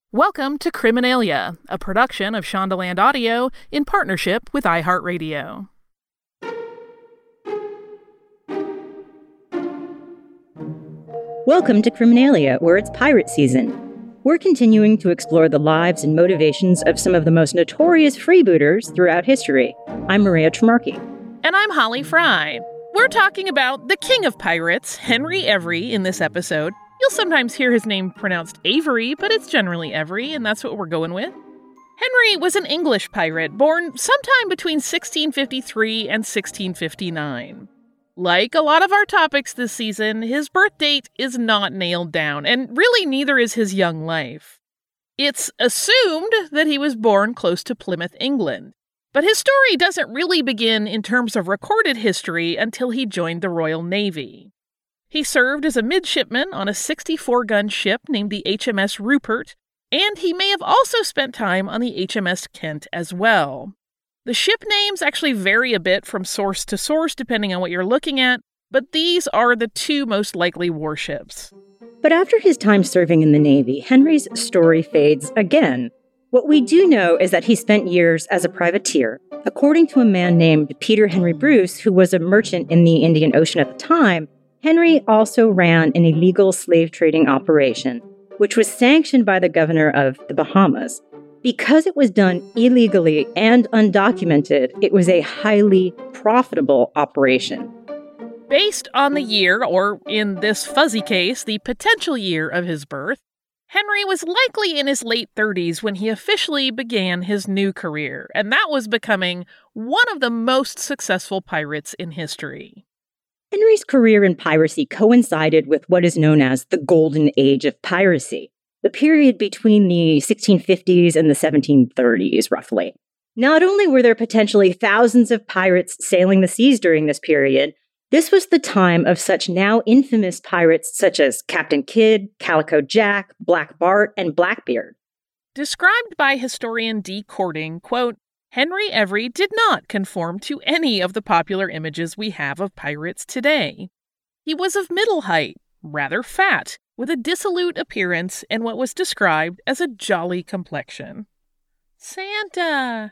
Welcome to Criminalia, a production of Shondaland Audio in partnership with iHeartRadio. Welcome to Criminalia, where it's pirate season. We're continuing to explore the lives and motivations of some of the most notorious freebooters throughout history. I'm Maria Tremarchi. And I'm Holly Fry. We're talking about the king of pirates, Henry Every, in this episode. You'll sometimes hear his name pronounced Avery, but it's generally Every, and that's what we're going with. Henry was an English pirate born sometime between 1653 and 1659. Like a lot of our topics this season, his birth date is not nailed down, and really neither is his young life. It's assumed that he was born close to Plymouth, England, but his story doesn't really begin in terms of recorded history until he joined the Royal Navy. He served as a midshipman on a 64-gun ship named the HMS Rupert, and he may have also spent time on the HMS Kent as well. The ship names actually vary a bit from source to source depending on what you're looking at, but these are the two most likely warships. But after his time serving in the Navy, Henry's story fades again. What we do know is that he spent years as a privateer. According to a man named Peter Henry Bruce, who was a merchant in the Indian Ocean at the time, Henry also ran an illegal slave trading operation, which was sanctioned by the governor of the Bahamas. Because it was done illegally and undocumented, it was a highly profitable operation. Based on the year, or in this fuzzy case, the potential year of his birth, Henry was likely in his late 30s when he officially began his new career, and that was becoming one of the most successful pirates in history. Henry's career in piracy coincided with what is known as the Golden Age of piracy, the period between the 1650s and the 1730s, roughly. Not only were there potentially thousands of pirates sailing the seas during this period, this was the time of such now infamous pirates such as Captain Kidd, Calico Jack, Black Bart, and Blackbeard. Described by historian D. Cording, quote, Henry Every did not conform to any of the popular images we have of pirates today. He was of middle height, rather fat, with a dissolute appearance and what was described as a jolly complexion. Santa!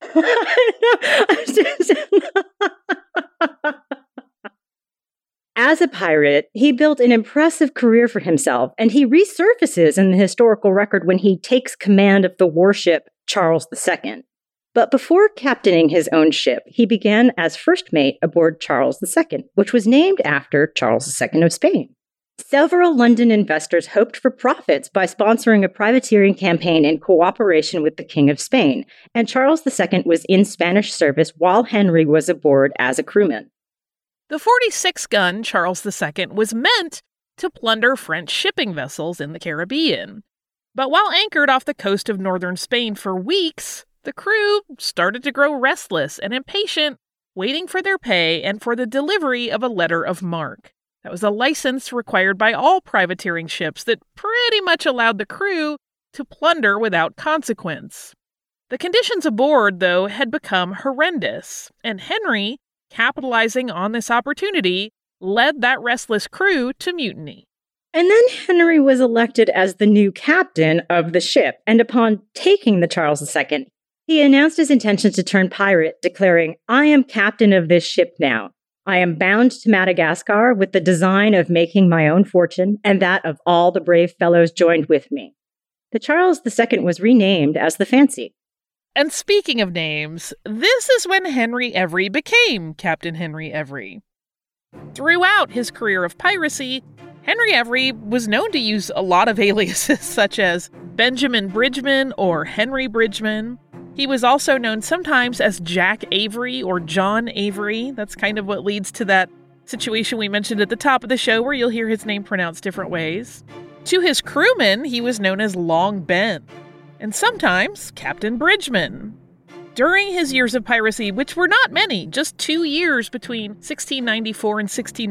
As a pirate, he built an impressive career for himself, and he resurfaces in the historical record when he takes command of the warship Charles II. But before captaining his own ship, he began as first mate aboard Charles II, which was named after Charles II of Spain. Several London investors hoped for profits by sponsoring a privateering campaign in cooperation with the King of Spain, and Charles II was in Spanish service while Henry was aboard as a crewman. The 46-gun Charles II was meant to plunder French shipping vessels in the Caribbean. But while anchored off the coast of northern Spain for weeks, the crew started to grow restless and impatient, waiting for their pay and for the delivery of a letter of marque. That was a license required by all privateering ships that pretty much allowed the crew to plunder without consequence. The conditions aboard, though, had become horrendous, and Henry, capitalizing on this opportunity, led that restless crew to mutiny. And then Henry was elected as the new captain of the ship, and upon taking the Charles II, he announced his intention to turn pirate, declaring, "I am captain of this ship now. I am bound to Madagascar with the design of making my own fortune and that of all the brave fellows joined with me." The Charles II was renamed as the Fancy. And speaking of names, this is when Henry Every became Captain Henry Every. Throughout his career of piracy, Henry Every was known to use a lot of aliases such as Benjamin Bridgman or Henry Bridgman. He was also known sometimes as Jack Avery or John Avery. That's kind of what leads to that situation we mentioned at the top of the show where you'll hear his name pronounced different ways. To his crewmen, he was known as Long Ben, and sometimes Captain Bridgman. During his years of piracy, which were not many, just 2 years between 1694 and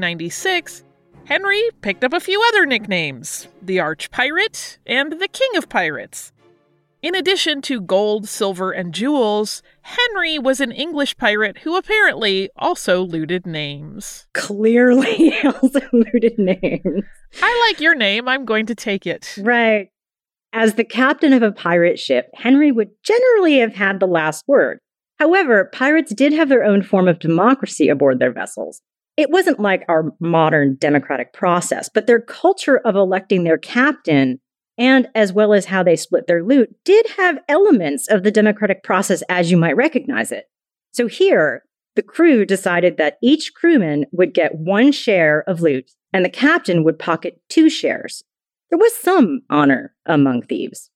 1696, Henry picked up a few other nicknames, the Arch Pirate and the King of Pirates. In addition to gold, silver, and jewels, Henry was an English pirate who apparently also looted names. Clearly also looted names. I like your name. I'm going to take it. Right. As the captain of a pirate ship, Henry would generally have had the last word. However, pirates did have their own form of democracy aboard their vessels. It wasn't like our modern democratic process, but their culture of electing their captain, and as well as how they split their loot, did have elements of the democratic process as you might recognize it. So here, the crew decided that each crewman would get 1 share of loot, and the captain would pocket 2 shares. There was some honor among thieves.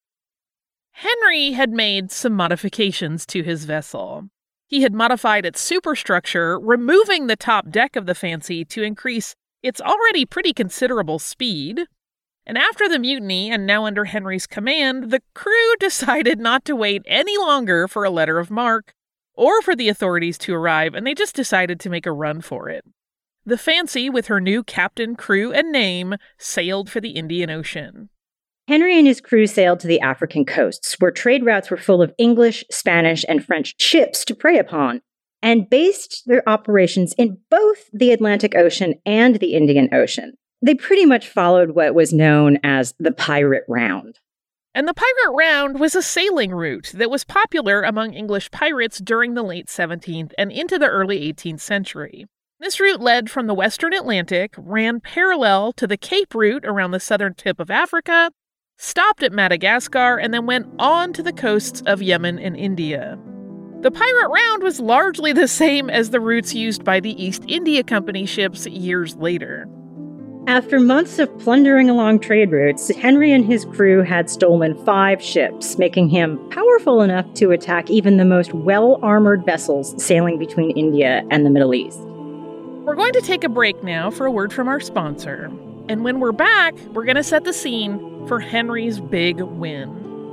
Henry had made some modifications to his vessel. He had modified its superstructure, removing the top deck of the Fancy to increase its already pretty considerable speed. And after the mutiny, and now under Henry's command, the crew decided not to wait any longer for a letter of marque or for the authorities to arrive, and they just decided to make a run for it. The Fancy, with her new captain, crew, and name, sailed for the Indian Ocean. Henry and his crew sailed to the African coasts, where trade routes were full of English, Spanish, and French ships to prey upon, and based their operations in both the Atlantic Ocean and the Indian Ocean. They pretty much followed what was known as the Pirate Round. And the Pirate Round was a sailing route that was popular among English pirates during the late 17th and into the early 18th century. This route led from the western Atlantic, ran parallel to the Cape route around the southern tip of Africa, stopped at Madagascar, and then went on to the coasts of Yemen and India. The Pirate Round was largely the same as the routes used by the East India Company ships years later. After months of plundering along trade routes, Henry and his crew had stolen 5 ships, making him powerful enough to attack even the most well-armored vessels sailing between India and the Middle East. We're going to take a break now for a word from our sponsor. And when we're back, we're going to set the scene for Henry's big win.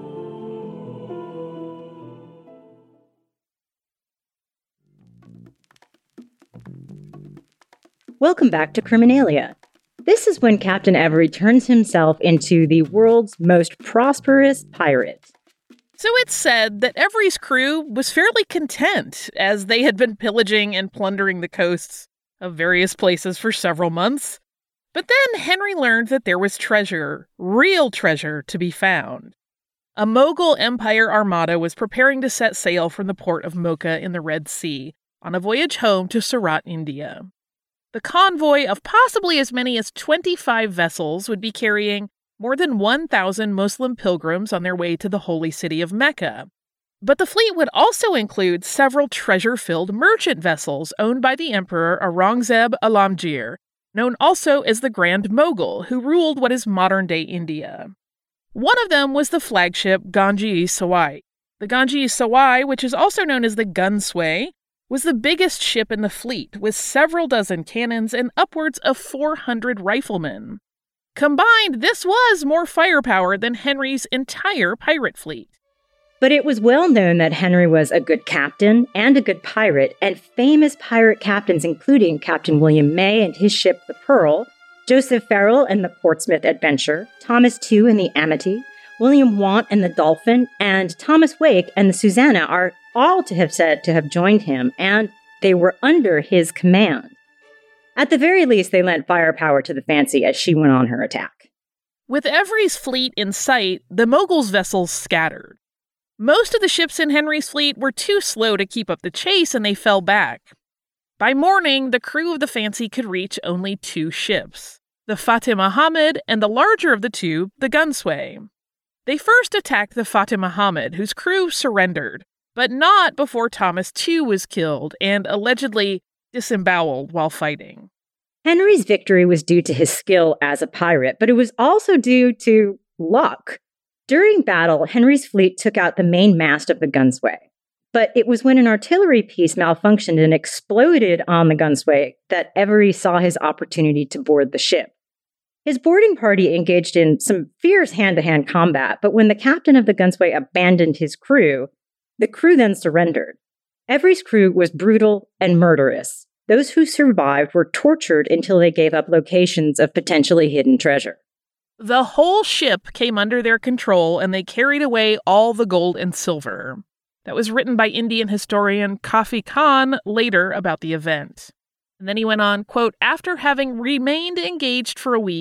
Welcome back to Criminalia. This is when Captain Every turns himself into the world's most prosperous pirate. So it's said that Every's crew was fairly content as they had been pillaging and plundering the coasts of various places for several months. But then Henry learned that there was treasure, real treasure, to be found. A Mughal Empire armada was preparing to set sail from the port of Mocha in the Red Sea on a voyage home to Surat, India. The convoy of possibly as many as 25 vessels would be carrying more than 1,000 Muslim pilgrims on their way to the holy city of Mecca. But the fleet would also include several treasure-filled merchant vessels owned by the Emperor Aurangzeb Alamgir, known also as the Grand Mughal, who ruled what is modern-day India. One of them was the flagship Ganges-i-Sawai. The Ganges-i-Sawai, which is also known as the Gunsway, was the biggest ship in the fleet, with several dozen cannons and upwards of 400 riflemen. Combined, this was more firepower than Henry's entire pirate fleet. But it was well known that Henry was a good captain and a good pirate, and famous pirate captains including Captain William May and his ship the Pearl, Joseph Farrell and the Portsmouth Adventure, Thomas Tew and the Amity, William Want and the Dolphin, and Thomas Wake and the Susanna are all to have said to have joined him, and they were under his command. At the very least, they lent firepower to the Fancy as she went on her attack. With Every's fleet in sight, the Mogul's vessels scattered. Most of the ships in Henry's fleet were too slow to keep up the chase, and they fell back. By morning, the crew of the Fancy could reach only 2 ships, the Fateh Muhammad and the larger of the 2, the Gunsway. They first attacked the Fateh Muhammad, whose crew surrendered, but not before Thomas Tew was killed and allegedly disemboweled while fighting. Henry's victory was due to his skill as a pirate, but it was also due to luck. During battle, Henry's fleet took out the main mast of the Gunsway. But it was when an artillery piece malfunctioned and exploded on the Gunsway that Every saw his opportunity to board the ship. His boarding party engaged in some fierce hand-to-hand combat, but when the captain of the Gunsway abandoned his crew, the crew then surrendered. Every's crew was brutal and murderous. Those who survived were tortured until they gave up locations of potentially hidden treasure. The whole ship came under their control, and they carried away all the gold and silver. That was written by Indian historian Kafi Khan later about the event. And then he went on, quote, "After having remained engaged for a week,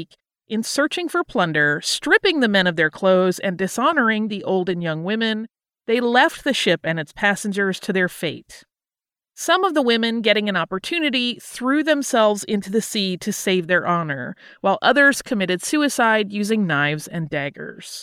in searching for plunder, stripping the men of their clothes, and dishonoring the old and young women, they left the ship and its passengers to their fate. Some of the women, getting an opportunity, threw themselves into the sea to save their honor, while others committed suicide using knives and daggers.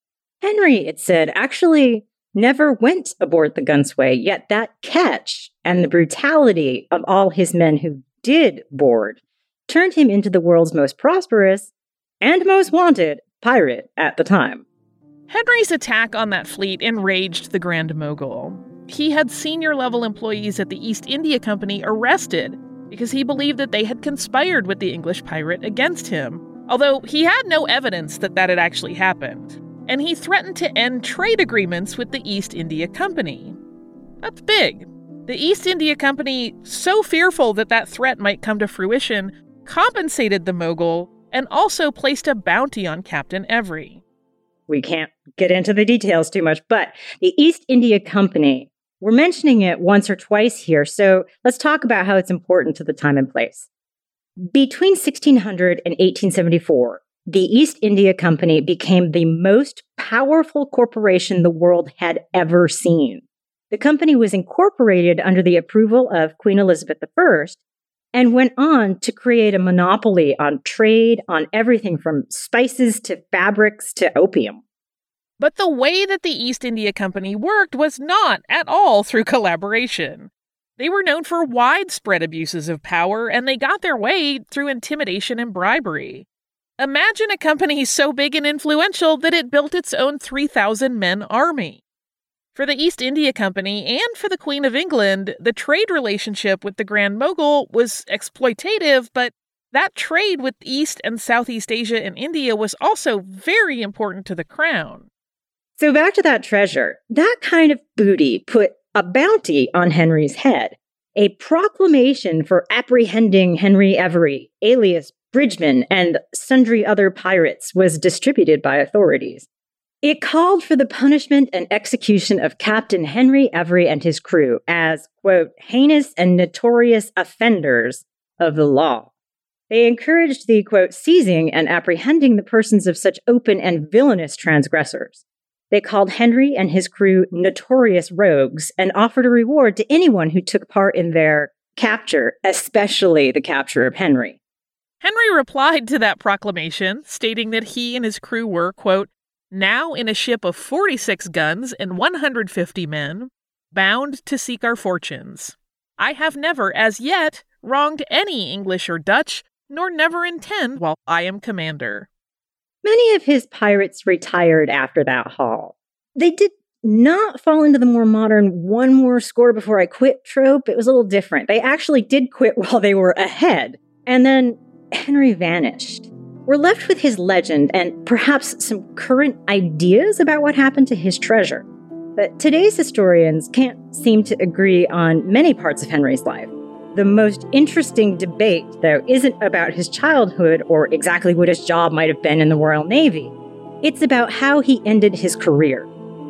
Henry, it said, actually never went aboard the Gunsway, yet that catch and the brutality of all his men who did board turned him into the world's most prosperous and most wanted pirate at the time. Henry's attack on that fleet enraged the Grand Mogul. He had senior-level employees at the East India Company arrested because he believed that they had conspired with the English pirate against him, although he had no evidence that that had actually happened. And he threatened to end trade agreements with the East India Company. That's big. The East India Company, so fearful that that threat might come to fruition, compensated the Mogul and also placed a bounty on Captain Every. We can't get into the details too much, but the East India Company, we're mentioning it once or twice here, so let's talk about how it's important to the time and place. Between 1600 and 1874, the East India Company became the most powerful corporation the world had ever seen. The company was incorporated under the approval of Queen Elizabeth I and went on to create a monopoly on trade, on everything from spices to fabrics to opium. But the way that the East India Company worked was not at all through collaboration. They were known for widespread abuses of power, and they got their way through intimidation and bribery. Imagine a company so big and influential that it built its own 3,000-men army. For the East India Company and for the Queen of England, the trade relationship with the Grand Mogul was exploitative, but that trade with East and Southeast Asia and India was also very important to the crown. So back to that treasure. That kind of booty put a bounty on Henry's head. A proclamation for apprehending Henry Every, alias Bridgeman, and sundry other pirates was distributed by authorities. It called for the punishment and execution of Captain Henry Every and his crew as, quote, heinous and notorious offenders of the law. They encouraged the, quote, seizing and apprehending the persons of such open and villainous transgressors. They called Henry and his crew notorious rogues and offered a reward to anyone who took part in their capture, especially the capture of Henry. Henry replied to that proclamation, stating that he and his crew were, quote, now in a ship of 46 guns and 150 men, bound to seek our fortunes. I have never, as yet, wronged any English or Dutch, nor never intend while I am commander. Many of his pirates retired after that haul. They did not fall into the more modern one more score before I quit trope. It was a little different. They actually did quit while they were ahead. And then Henry vanished. We're left with his legend and perhaps some current ideas about what happened to his treasure. But today's historians can't seem to agree on many parts of Henry's life. The most interesting debate, though, isn't about his childhood or exactly what his job might have been in the Royal Navy. It's about how he ended his career.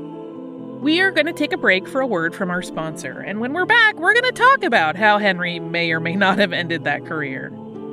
We are going to take a break for a word from our sponsor, and when we're back, we're going to talk about how Henry may or may not have ended that career.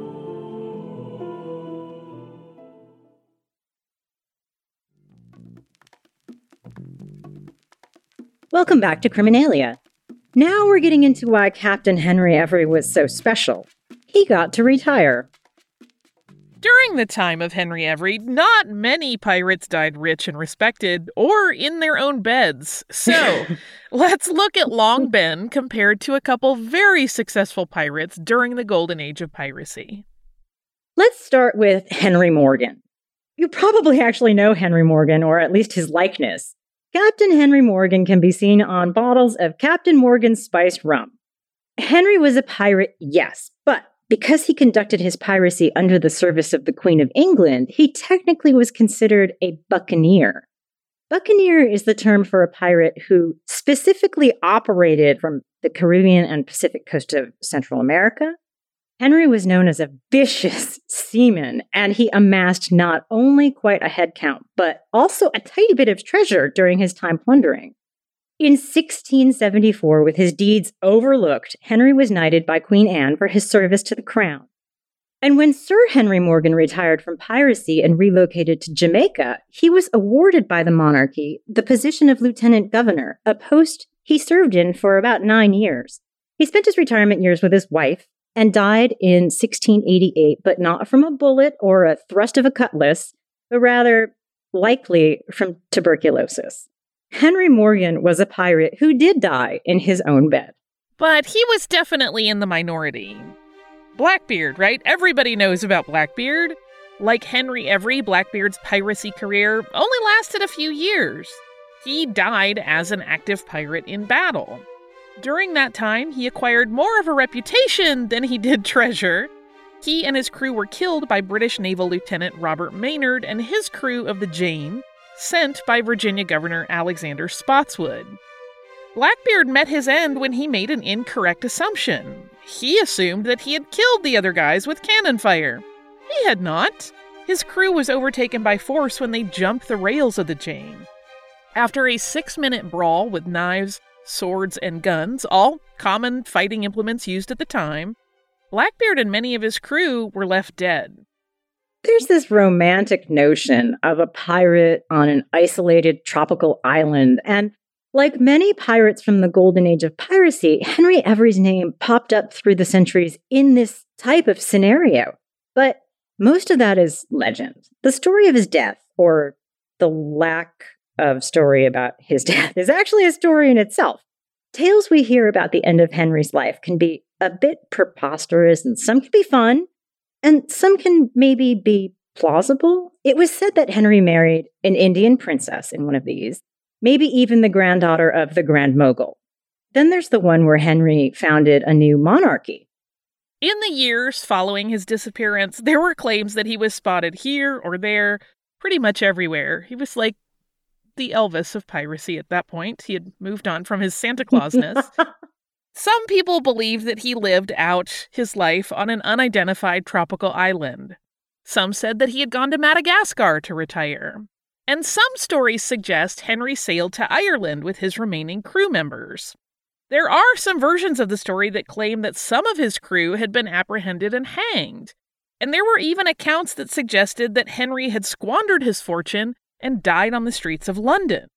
Welcome back to Criminalia. Now we're getting into why Captain Henry Every was so special. He got to retire. During the time of Henry Every, not many pirates died rich and respected, or in their own beds. So, let's look at Long Ben compared to a couple very successful pirates during the golden age of piracy. Let's start with Henry Morgan. You probably actually know Henry Morgan, or at least his likeness. Captain Henry Morgan can be seen on bottles of Captain Morgan's spiced rum. Henry was a pirate, yes, but because he conducted his piracy under the service of the Queen of England, he technically was considered a buccaneer. Buccaneer is the term for a pirate who specifically operated from the Caribbean and Pacific coast of Central America. Henry was known as a vicious seaman, and he amassed not only quite a head count, but also a tiny bit of treasure during his time plundering. In 1674, with his deeds overlooked, Henry was knighted by Queen Anne for his service to the crown. And when Sir Henry Morgan retired from piracy and relocated to Jamaica, he was awarded by the monarchy the position of lieutenant governor, a post he served in for about 9 years. He spent his retirement years with his wife and died in 1688, but not from a bullet or a thrust of a cutlass, but rather likely from tuberculosis. Henry Morgan was a pirate who did die in his own bed. But he was definitely in the minority. Blackbeard, right? Everybody knows about Blackbeard. Like Henry Every, Blackbeard's piracy career only lasted a few years. He died as an active pirate in battle. During that time, he acquired more of a reputation than he did treasure. He and his crew were killed by British Naval Lieutenant Robert Maynard and his crew of the Jane, sent by Virginia Governor Alexander Spotswood. Blackbeard met his end when he made an incorrect assumption. He assumed that he had killed the other guys with cannon fire. He had not. His crew was overtaken by force when they jumped the rails of the Jane. After a 6-minute brawl with knives, swords, and guns, all common fighting implements used at the time, Blackbeard and many of his crew were left dead. There's this romantic notion of a pirate on an isolated tropical island, and like many pirates from the golden age of piracy, Henry Every's name popped up through the centuries in this type of scenario. But most of that is legend. The story of his death, or the lack of story about his death, is actually a story in itself. Tales we hear about the end of Henry's life can be a bit preposterous, and some can be fun, and some can maybe be plausible. It was said that Henry married an Indian princess in one of these, maybe even the granddaughter of the Grand Mogul. Then there's the one where Henry founded a new monarchy. In the years following his disappearance, there were claims that he was spotted here or there, pretty much everywhere. He was like the Elvis of piracy at that point. He had moved on from his Santa Clausness. Some people believe that he lived out his life on an unidentified tropical island. Some said that he had gone to Madagascar to retire. And some stories suggest Henry sailed to Ireland with his remaining crew members. There are some versions of the story that claim that some of his crew had been apprehended and hanged. And there were even accounts that suggested that Henry had squandered his fortune and died on the streets of London.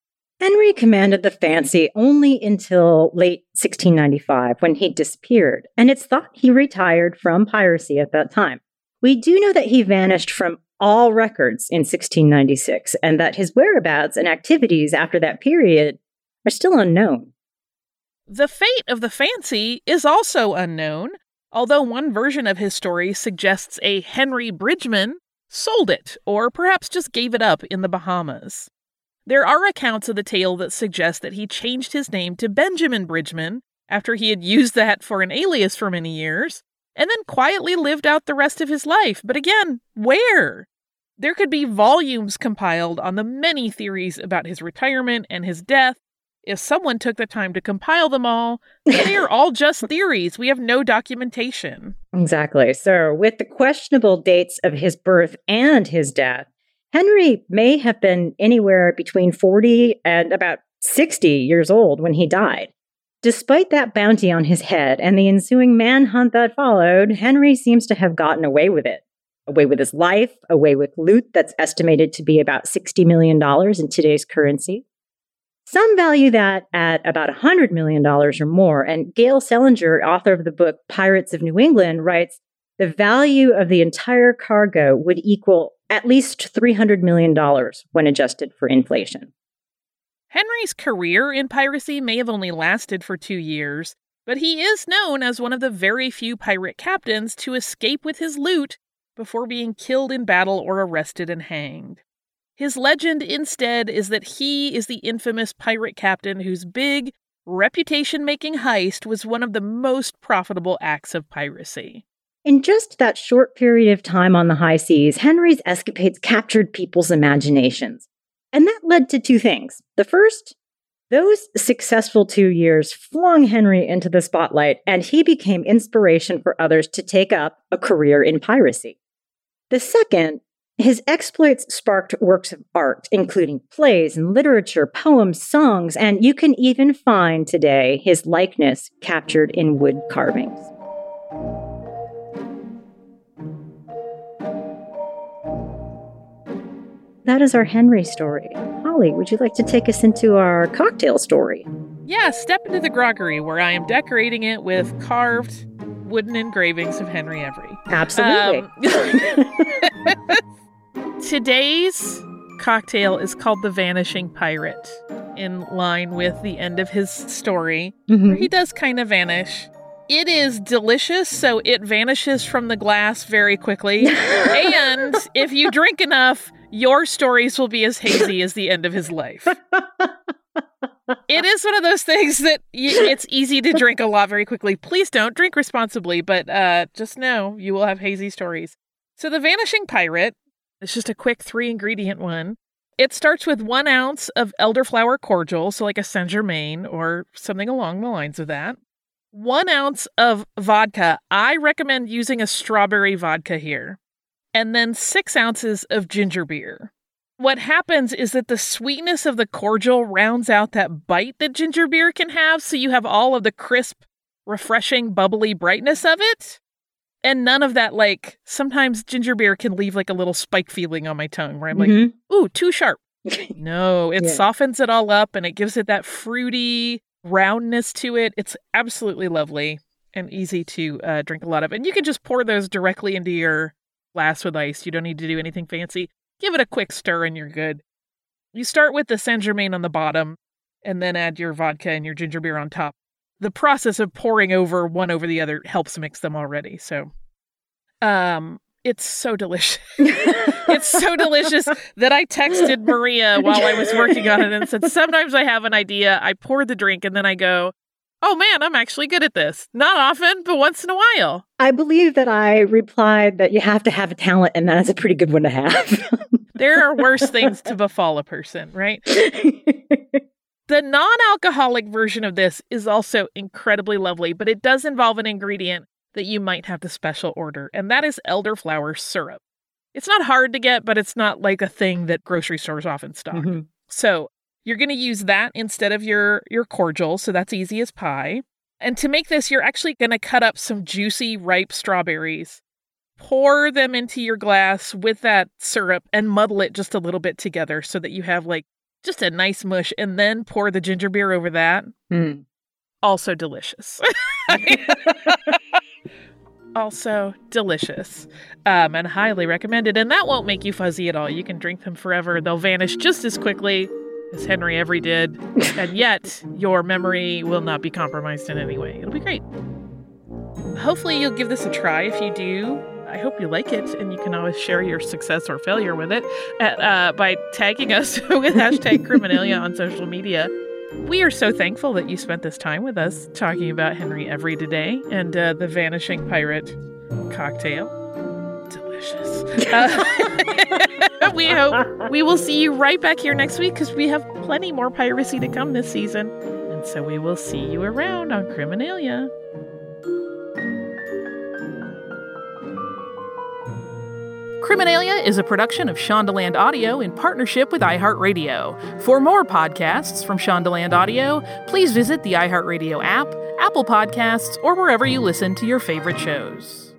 Henry commanded the Fancy only until late 1695 when he disappeared, and it's thought he retired from piracy at that time. We do know that he vanished from all records in 1696, and that his whereabouts and activities after that period are still unknown. The fate of the Fancy is also unknown, although one version of his story suggests a Henry Bridgman sold it, or perhaps just gave it up in the Bahamas. There are accounts of the tale that suggest that he changed his name to Benjamin Bridgman after he had used that for an alias for many years, and then quietly lived out the rest of his life. But again, where? There could be volumes compiled on the many theories about his retirement and his death. If someone took the time to compile them all, they are all just theories. We have no documentation. Exactly. So with the questionable dates of his birth and his death, Henry may have been anywhere between 40 and about 60 years old when he died. Despite that bounty on his head and the ensuing manhunt that followed, Henry seems to have gotten away with it. Away with his life, away with loot that's estimated to be about $60 million in today's currency. Some value that at about $100 million or more, and Gail Selinger, author of the book Pirates of New England, writes, the value of the entire cargo would equal at least $300 million when adjusted for inflation. Henry's career in piracy may have only lasted for 2 years, but he is known as one of the very few pirate captains to escape with his loot before being killed in battle or arrested and hanged. His legend instead is that he is the infamous pirate captain whose big, reputation-making heist was one of the most profitable acts of piracy. In just that short period of time on the high seas, Henry's escapades captured people's imaginations. And that led to two things. The first, those successful 2 years flung Henry into the spotlight, and he became inspiration for others to take up a career in piracy. The second, his exploits sparked works of art, including plays and literature, poems, songs, and you can even find today his likeness captured in wood carvings. That is our Henry story. Holly, would you like to take us into our cocktail story? Yeah, step into the groggery where I am decorating it with carved wooden engravings of Henry Every. Absolutely. Today's cocktail is called the Vanishing Pirate, in line with the end of his story, where he does kind of vanish. It is delicious, so it vanishes from the glass very quickly. And if you drink enough, your stories will be as hazy as the end of his life. It is one of those things that it's easy to drink a lot very quickly. Please don't drink responsibly, but just know you will have hazy stories. So the Vanishing Pirate is just a quick 3-ingredient one. It starts with 1 ounce of elderflower cordial, so like a Saint-Germain or something along the lines of that. 1 ounce of vodka. I recommend using a strawberry vodka here. And then 6 ounces of ginger beer. What happens is that the sweetness of the cordial rounds out that bite that ginger beer can have, so you have all of the crisp, refreshing, bubbly brightness of it. And none of that, like, sometimes ginger beer can leave like a little spike feeling on my tongue where I'm like, ooh, too sharp. No, it softens it all up and it gives it that fruity roundness to it. It's absolutely lovely and easy to drink a lot of. And you can just pour those directly into your glass with ice. You don't need to do anything fancy. Give it a quick stir and you're good. You start with the Saint-Germain on the bottom and then add your vodka and your ginger beer on top. The process of pouring over one over the other helps mix them already. So, it's so delicious. It's so delicious that I texted Maria while I was working on it and said, sometimes I have an idea, I pour the drink, and then I go, oh man, I'm actually good at this. Not often, but once in a while. I believe that I replied that you have to have a talent, and that is a pretty good one to have. There are worse things to befall a person, right? The non-alcoholic version of this is also incredibly lovely, but it does involve an ingredient that you might have to special order, and that is elderflower syrup. It's not hard to get, but it's not like a thing that grocery stores often stock. So you're going to use that instead of your cordial, so that's easy as pie. And to make this, you're actually going to cut up some juicy, ripe strawberries, pour them into your glass with that syrup, and muddle it just a little bit together so that you have like just a nice mush, and then pour the ginger beer over that. Also delicious. Also delicious. And highly recommended. And that won't make you fuzzy at all. You can drink them forever. They'll vanish just as quickly as Henry Every did. And yet, your memory will not be compromised in any way. It'll be great. Hopefully you'll give this a try. If you do, I hope you like it, and you can always share your success or failure with it by tagging us with #Criminalia on social media. We are so thankful that you spent this time with us talking about Henry Every today and the Vanishing Pirate cocktail. Delicious. We hope we will see you right back here next week because we have plenty more piracy to come this season. And so we will see you around on Criminalia. Criminalia is a production of Shondaland Audio in partnership with iHeartRadio. For more podcasts from Shondaland Audio, please visit the iHeartRadio app, Apple Podcasts, or wherever you listen to your favorite shows.